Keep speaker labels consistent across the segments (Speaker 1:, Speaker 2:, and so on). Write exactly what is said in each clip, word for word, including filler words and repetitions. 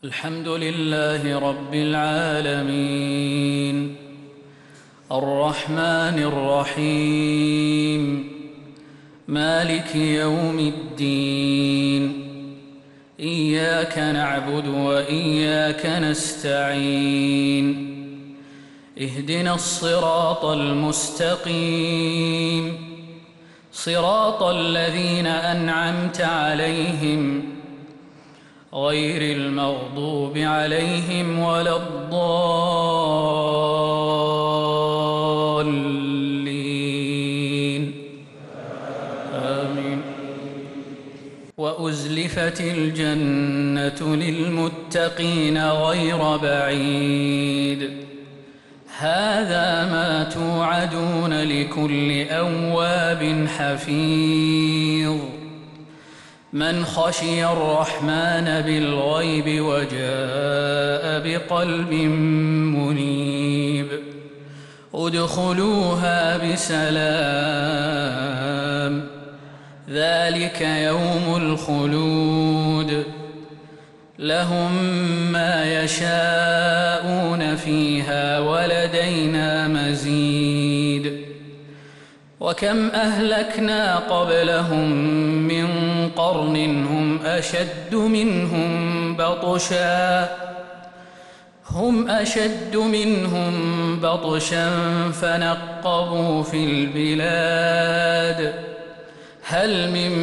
Speaker 1: الحمد لله رب العالمين الرحمن الرحيم مالك يوم الدين إياك نعبد وإياك نستعين اهدنا الصراط المستقيم صراط الذين أنعمت عليهم غير المغضوب عليهم ولا الضالين آمين. وأزلفت الجنة للمتقين غير بعيد هذا ما توعدون لكل أواب حفيظ من خشي الرحمن بالغيب وجاء بقلب منيب ادخلوها بسلام ذلك يوم الخلود لهم ما يشاءون فيها ولدينا مزيد وكم أهلكنا قبلهم من قرن هم أشد منهم بطشا هم أشد منهم بطشا فنقبوا في البلاد هل من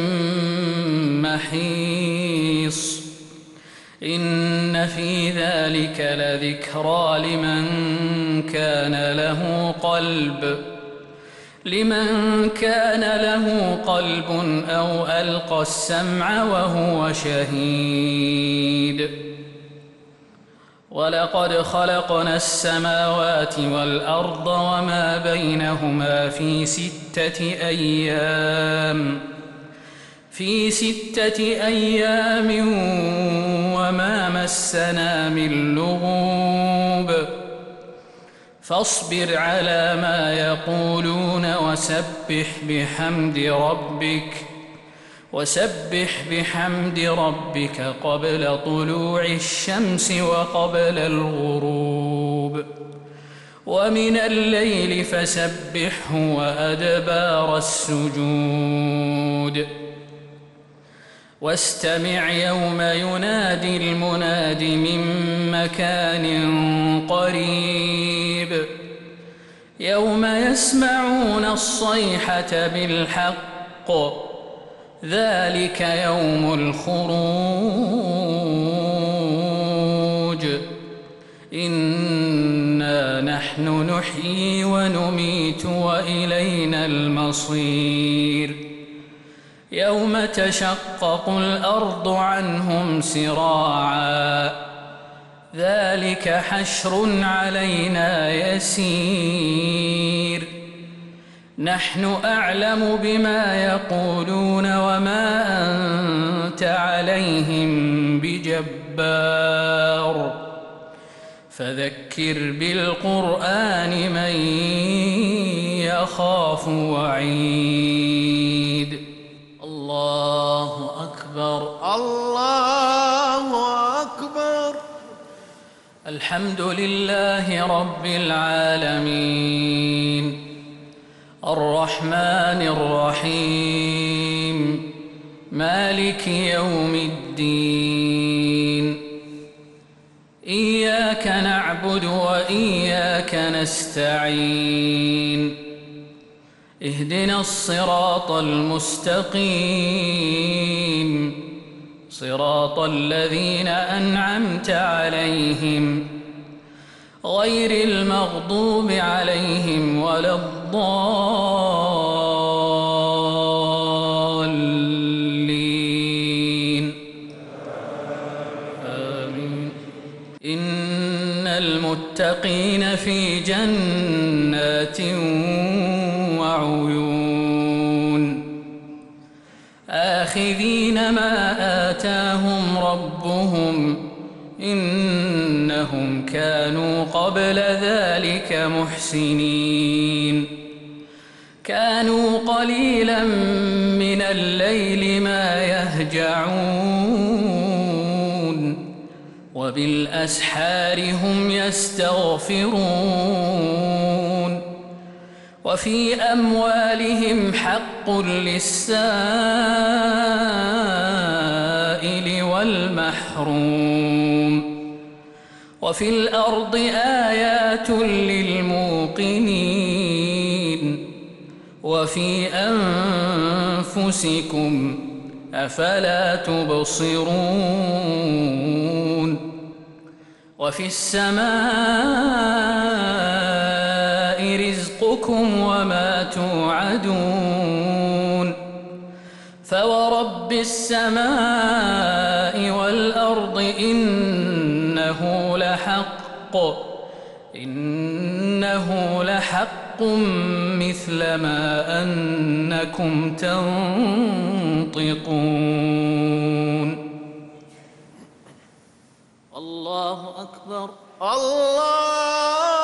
Speaker 1: محيص إن في ذلك لذكرى لمن كان له قلب لمن كان له قلب أو ألقى السمع وهو شهيد ولقد خلقنا السماوات والأرض وما بينهما في ستة أيام في ستة أيام وما مسنا من لغوب فاصبر على ما يقولون وسبح بحمد ربك وسبح بحمد ربك قبل طلوع الشمس وقبل الغروب ومن الليل فسبحه وأدبار السجود واستمع يوم ينادي المناد من مكان قريب يوم يسمعون الصيحة بالحق ذلك يوم الخروج إنا نحن نحيي ونميت وإلينا المصير يوم تشقق الأرض عنهم سراعا ذلك حشر علينا يسير نحن أعلم بما يقولون وما أنت عليهم بجبار فذكر بالقرآن من يخاف وعيد الله أكبر
Speaker 2: الله أكبر.
Speaker 1: الحمد لله رب العالمين الرحمن الرحيم مالك يوم الدين إياك نعبد وإياك نستعين اهدنا الصراط المستقيم صراط الذين أنعمت عليهم غير المغضوب عليهم ولا الضالين آمين. إن المتقين في جنات وعيون آخذين ما آتاهم ربهم إنهم كانوا قبل ذلك محسنين كانوا قليلا من الليل ما يهجعون وبالأسحار هم يستغفرون وفي أموالهم حق للسائل والمحروم وفي الأرض آيات للموقنين وفي أنفسكم أفلا تبصرون وفي السماء رزقكم وما توعدون فورب السماء والأرض إنه لحق إنه لحق مثل ما أنكم تنطقون.
Speaker 3: الله أكبر.
Speaker 2: الله